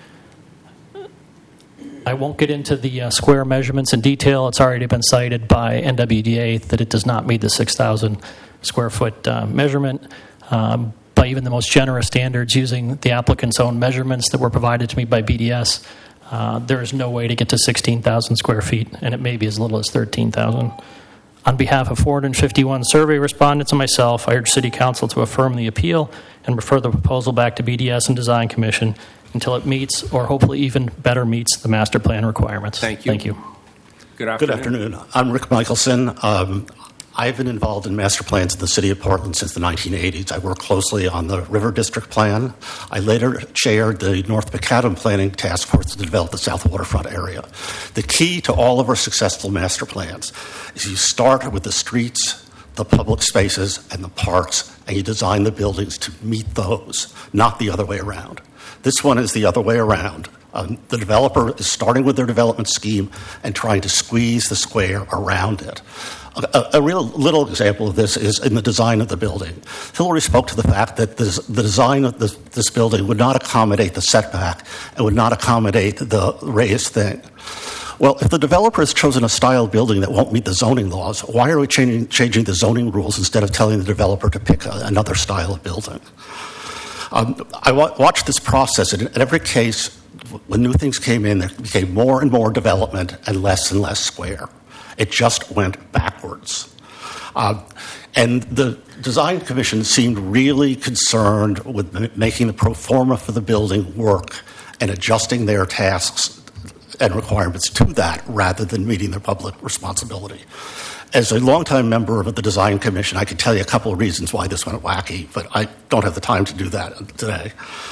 I won't get into the square measurements in detail. It's already been cited by NWDA that it does not meet the 6,000 square foot measurement. By even the most generous standards using the applicant's own measurements that were provided to me by BDS, there is no way to get to 16,000 square feet, and it may be as little as 13,000. On behalf of 451 survey respondents and myself, I urge City Council to affirm the appeal and refer the proposal back to BDS and Design Commission until it meets, or hopefully even better meets, the master plan requirements. Thank you. Thank you. Good afternoon. Good afternoon. I'm Rick Michelson. I've been involved in master plans in the city of Portland since the 1980s. I worked closely on the River District Plan. I later chaired the North Macadam Planning Task Force to develop the South Waterfront area. The key to all of our successful master plans is you start with the streets, the public spaces, and the parks, and you design the buildings to meet those, not the other way around. This one is the other way around. The developer is starting with their development scheme and trying to squeeze the square around it. A real little example of this is in the design of the building. Hillary spoke to the fact that the design of this building would not accommodate the setback and would not accommodate the raised thing. Well, if the developer has chosen a style building that won't meet the zoning laws, why are we changing the zoning rules instead of telling the developer to pick another style of building? I watched this process, and in every case, when new things came in, there became more and more development and less square. It just went backwards. And the Design Commission seemed really concerned with making the pro forma for the building work and adjusting their tasks and requirements to that rather than meeting their public responsibility. As a longtime member of the Design Commission, I could tell you a couple of reasons why this went wacky, but I don't have the time to do that today.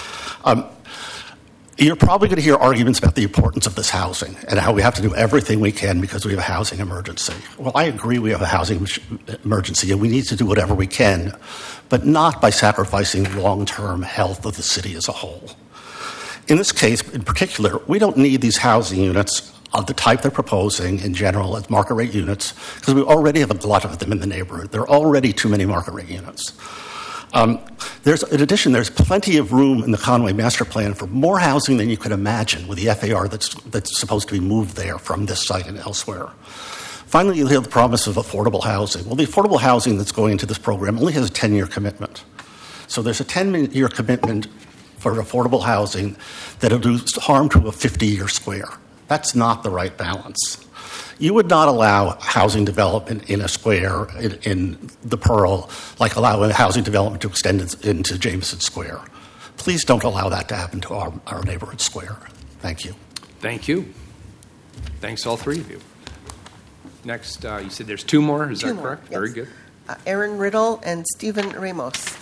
You're probably going to hear arguments about the importance of this housing and how we have to do everything we can because we have a housing emergency. Well, I agree we have a housing emergency and we need to do whatever we can, but not by sacrificing long-term health of the city as a whole. In this case, in particular, we don't need these housing units of the type they're proposing in general as market rate units because we already have a glut of them in the neighborhood. There are already too many market rate units. In addition, there's plenty of room in the Conway Master Plan for more housing than you could imagine with the FAR that's supposed to be moved there from this site and elsewhere. Finally, you'll hear the promise of affordable housing. Well, the affordable housing that's going into this program only has a 10-year commitment. So there's a 10-year commitment for affordable housing that'll do harm to a 50-year square. That's not the right balance. You would not allow housing development in a square in the Pearl like allowing housing development to extend into Jameson Square. Please don't allow that to happen to our neighborhood square. Thank you. Thank you. Thanks, all three of you. Next, you said there's two more. Is that correct? Yes. Very good. Aaron Riddle and Stephen Ramos.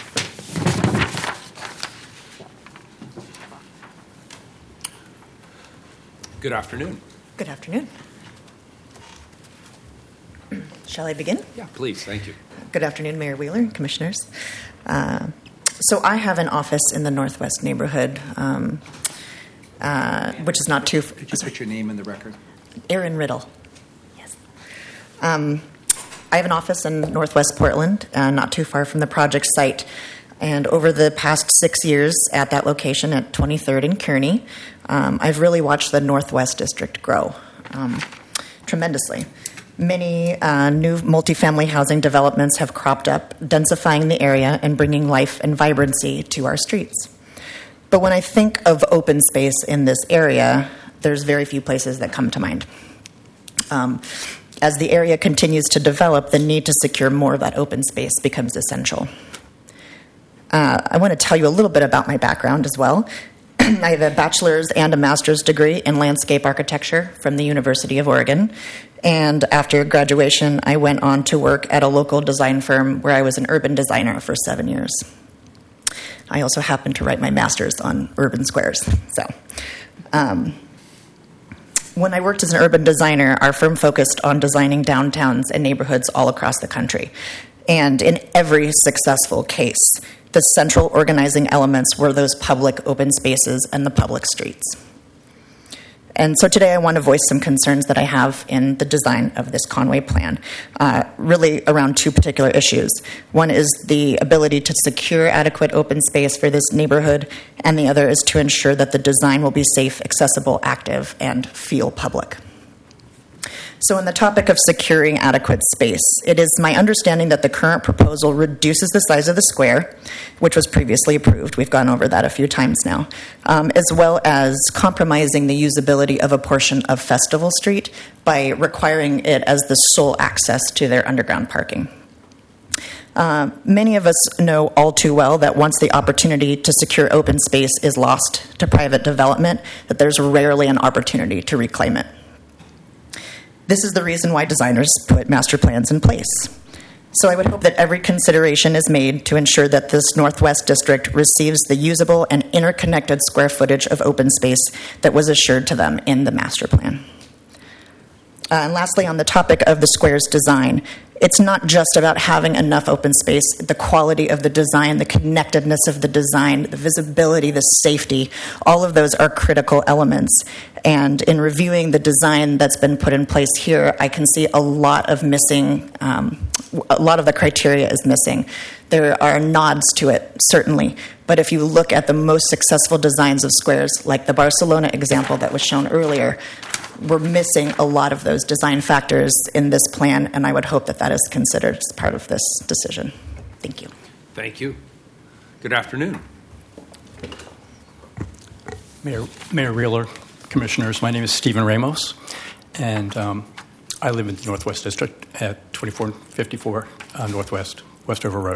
Good afternoon. Good afternoon. Shall I begin? Yeah, please. Thank you. Good afternoon, Mayor Wheeler, commissioners. So I have an office in the Northwest neighborhood, which is not too... Could you put your name in the record? Aaron Riddle. Yes. I have an office in Northwest Portland, not too far from the project site. And over the past 6 years at that location at 23rd and Kearney, I've really watched the Northwest District grow tremendously. Many new multifamily housing developments have cropped up, densifying the area and bringing life and vibrancy to our streets. But when I think of open space in this area, there's very few places that come to mind. As the area continues to develop, the need to secure more of that open space becomes essential. I want to tell you a little bit about my background as well. I have a bachelor's and a master's degree in landscape architecture from the University of Oregon. And after graduation, I went on to work at a local design firm where I was an urban designer for 7 years. I also happened to write my master's on urban squares. So, when I worked as an urban designer, our firm focused on designing downtowns and neighborhoods all across the country. And in every successful case, the central organizing elements were those public open spaces and the public streets. And so today I want to voice some concerns that I have in the design of this Conway plan, really around two particular issues. One is the ability to secure adequate open space for this neighborhood, and the other is to ensure that the design will be safe, accessible, active, and feel public. So on the topic of securing adequate space, it is my understanding that the current proposal reduces the size of the square, which was previously approved. We've gone over that a few times now, as well as compromising the usability of a portion of Festival Street by requiring it as the sole access to their underground parking. Many of us know all too well that once the opportunity to secure open space is lost to private development, that there's rarely an opportunity to reclaim it. This is the reason why designers put master plans in place. So I would hope that every consideration is made to ensure that this Northwest District receives the usable and interconnected square footage of open space that was assured to them in the master plan. And lastly, on the topic of the square's design, it's not just about having enough open space, the quality of the design, the connectedness of the design, the visibility, the safety, all of those are critical elements. And in reviewing the design that's been put in place here, I can see a lot of missing, a lot of the criteria is missing. There are nods to it, certainly. But if you look at the most successful designs of squares, like the Barcelona example that was shown earlier, we're missing a lot of those design factors in this plan, and I would hope that that is considered as part of this decision. Thank you. Thank you. Good afternoon. Mayor Wheeler, Commissioners, my name is Stephen Ramos, and I live in the Northwest District at 2454 Northwest Westover Road.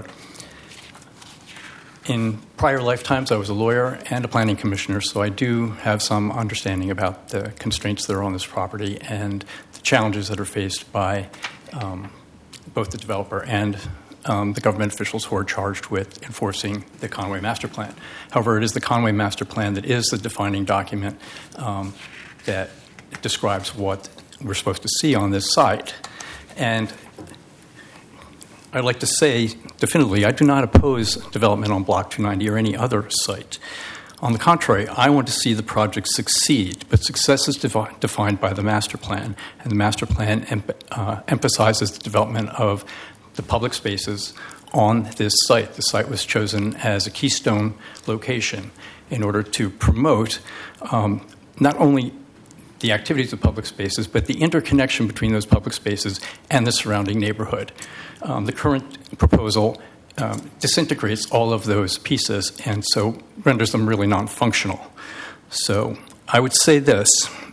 In prior lifetimes, I was a lawyer and a planning commissioner, so I do have some understanding about the constraints that are on this property and the challenges that are faced by both the developer and the government officials who are charged with enforcing the Conway Master Plan. However, it is the Conway Master Plan that is the defining document that describes what we're supposed to see on this site. And I'd like to say definitively, I do not oppose development on Block 290 or any other site. On the contrary, I want to see the project succeed, but success is defined by the master plan, and the master plan emphasizes the development of the public spaces on this site. The site was chosen as a keystone location in order to promote not only the activities of public spaces, but the interconnection between those public spaces and the surrounding neighborhood. The current proposal disintegrates all of those pieces and so renders them really non-functional. So I would say this.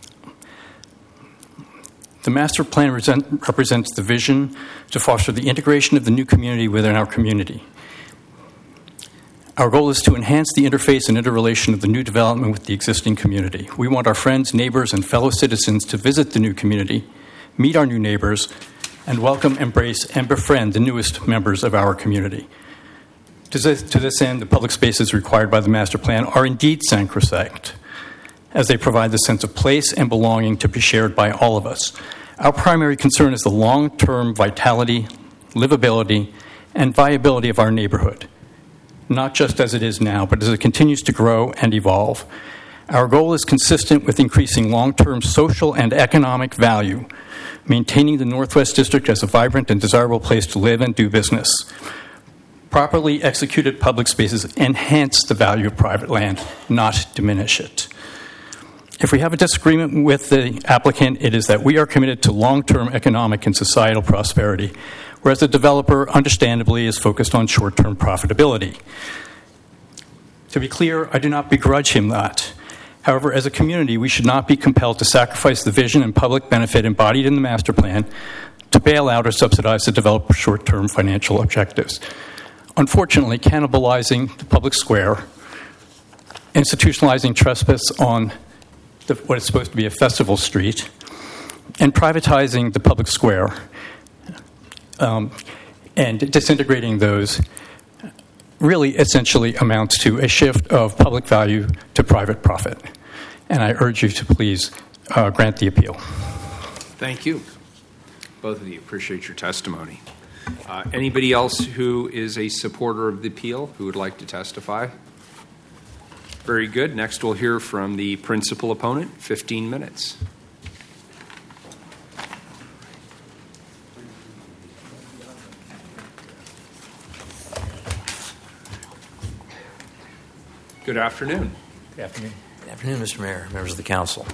The master plan represents the vision to foster the integration of the new community within our community. Our goal is to enhance the interface and interrelation of the new development with the existing community. We want our friends, neighbors, and fellow citizens to visit the new community, meet our new neighbors, and welcome, embrace, and befriend the newest members of our community. To this end, the public spaces required by the master plan are indeed sacrosanct, as they provide the sense of place and belonging to be shared by all of us. Our primary concern is the long-term vitality, livability, and viability of our neighborhood, not just as it is now, but as it continues to grow and evolve. Our goal is consistent with increasing long-term social and economic value, maintaining the Northwest District as a vibrant and desirable place to live and do business. Properly executed public spaces enhance the value of private land, not diminish it. If we have a disagreement with the applicant, it is that we are committed to long-term economic and societal prosperity, whereas the developer, understandably, is focused on short-term profitability. To be clear, I do not begrudge him that. However, as a community, we should not be compelled to sacrifice the vision and public benefit embodied in the master plan to bail out or subsidize the developer's short-term financial objectives. Unfortunately, cannibalizing the public square, institutionalizing trespass on what is supposed to be a festival street, and privatizing the public square and disintegrating those really essentially amounts to a shift of public value to private profit. And I urge you to please grant the appeal. Thank you. Both of you, appreciate your testimony. Anybody else who is a supporter of the appeal who would like to testify? Very good. Next, we'll hear from the principal opponent, 15 minutes. Good afternoon. Good afternoon. Good afternoon, Mr. Mayor, members of the council.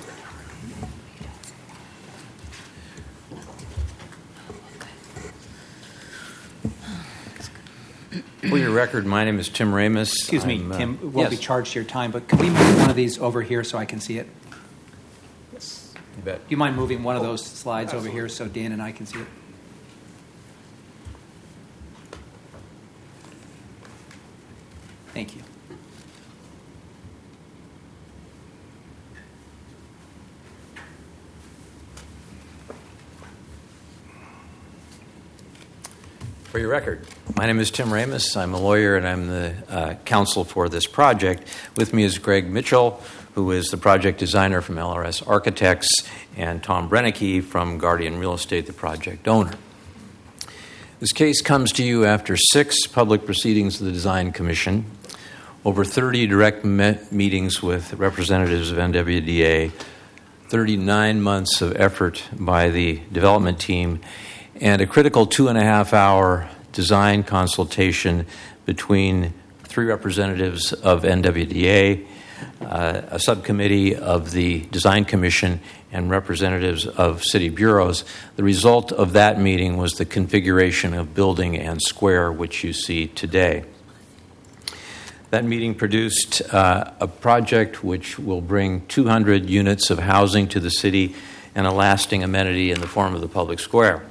For your record, my name is Tim Ramos. Excuse me, Tim, we'll be charged your time, but can we move one of these over here so I can see it? Yes. You bet. Do you mind moving one of those slides over here so Dan and I can see it? Thank you. For your record, my name is Tim Ramus. I'm a lawyer and I'm the counsel for this project. With me is Greg Mitchell, who is the project designer from LRS Architects, and Tom Brennicky from Guardian Real Estate, the project owner. This case comes to you after 6 public proceedings of the Design Commission, over 30 direct meetings with representatives of NWDA, 39 months of effort by the development team, and a critical 2.5-hour design consultation between 3 representatives of NWDA, a subcommittee of the Design Commission, and representatives of city bureaus. The result of that meeting was the configuration of building and square, which you see today. That meeting produced a project which will bring 200 units of housing to the city and a lasting amenity in the form of the public square.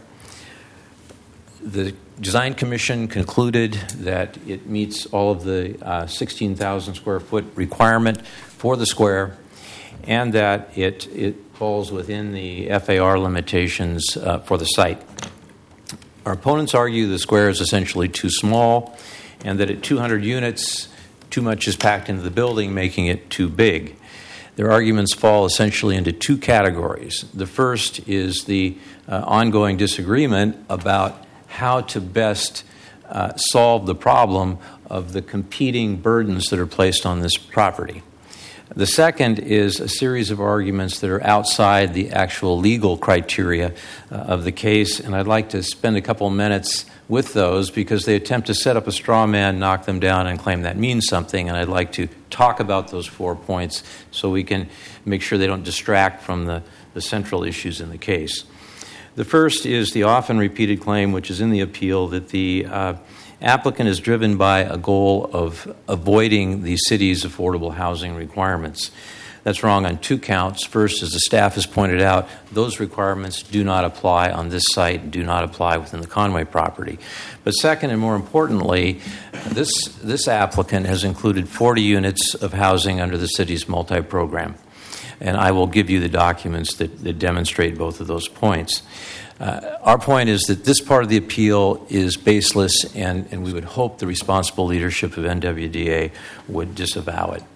The Design Commission concluded that it meets all of the 16,000 square foot requirement for the square, and that it falls within the FAR limitations for the site. Our opponents argue the square is essentially too small, and that at 200 units, too much is packed into the building, making it too big. Their arguments fall essentially into 2 categories. The first is the ongoing disagreement about how to best solve the problem of the competing burdens that are placed on this property. The second is a series of arguments that are outside the actual legal criteria of the case, and I'd like to spend a couple minutes with those because they attempt to set up a straw man, knock them down, and claim that means something, and I'd like to talk about those 4 points so we can make sure they don't distract from the central issues in the case. The first is the often repeated claim, which is in the appeal, that the applicant is driven by a goal of avoiding the city's affordable housing requirements. That's wrong on 2 counts. First, as the staff has pointed out, those requirements do not apply on this site, do not apply within the Conway property. But second, and more importantly, this applicant has included 40 units of housing under the city's multi-program. And I will give you the documents that demonstrate both of those points. Our point is that this part of the appeal is baseless, and we would hope the responsible leadership of NWDA would disavow it.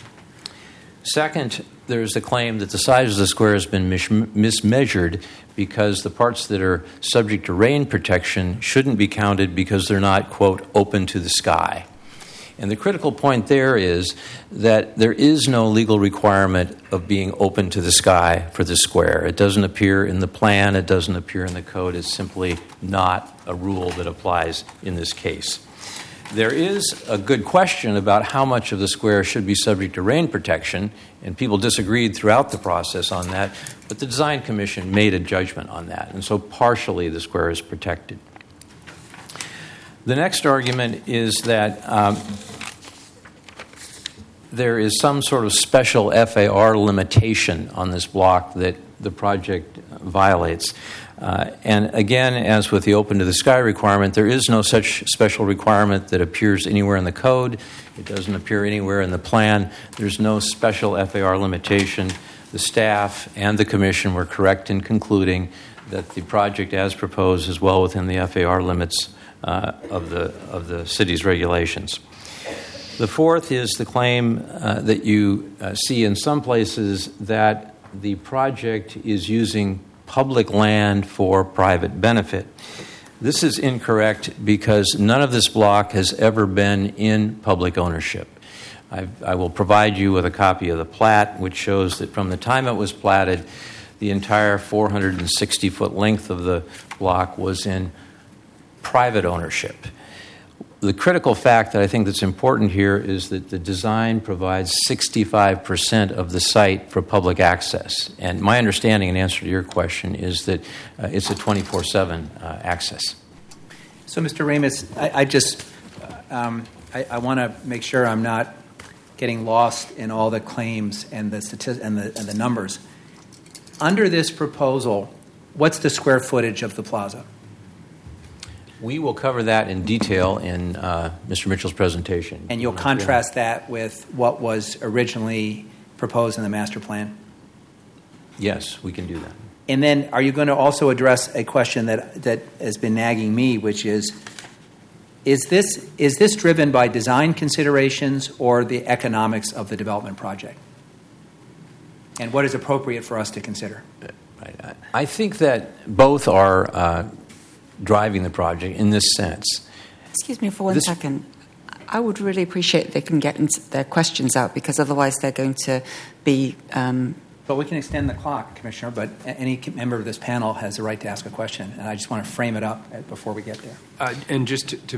Second, there's the claim that the size of the square has been mismeasured because the parts that are subject to rain protection shouldn't be counted because they're not, quote, open to the sky. And the critical point there is that there is no legal requirement of being open to the sky for the square. It doesn't appear in the plan. It doesn't appear in the code. It's simply not a rule that applies in this case. There is a good question about how much of the square should be subject to rain protection, and people disagreed throughout the process on that, but the Design Commission made a judgment on that, and so partially the square is protected. The next argument is that there is some sort of special FAR limitation on this block that the project violates. And again, as with the open to the sky requirement, there is no such special requirement that appears anywhere in the code. It doesn't appear anywhere in the plan. There's no special FAR limitation. The staff and the commission were correct in concluding that the project as proposed is well within the FAR limits of the city's regulations. The fourth is the claim that you see in some places that the project is using public land for private benefit. This is incorrect because none of this block has ever been in public ownership. I will provide you with a copy of the plat, which shows that from the time it was platted, the entire 460-foot length of the block was in private ownership. The critical fact that I think that's important here is that the design provides 65% of the site for public access. And my understanding in answer to your question is that it's a 24/7 access. So, Mr. Ramus, I want to make sure I'm not getting lost in all the claims and the numbers. Under this proposal, what's the square footage of the plaza? We will cover that in detail in Mr. Mitchell's presentation. And you'll contrast that with what was originally proposed in the master plan? Yes, we can do that. And then are you going to also address a question that has been nagging me, which is Is this driven by design considerations or the economics of the development project? And what is appropriate for us to consider? I think that both are driving the project in this sense. Excuse me for one second. I would really appreciate if they can get their questions out, because otherwise they're going to be... But we can extend the clock, Commissioner, but any member of this panel has the right to ask a question, and I just want to frame it up before we get there. And just to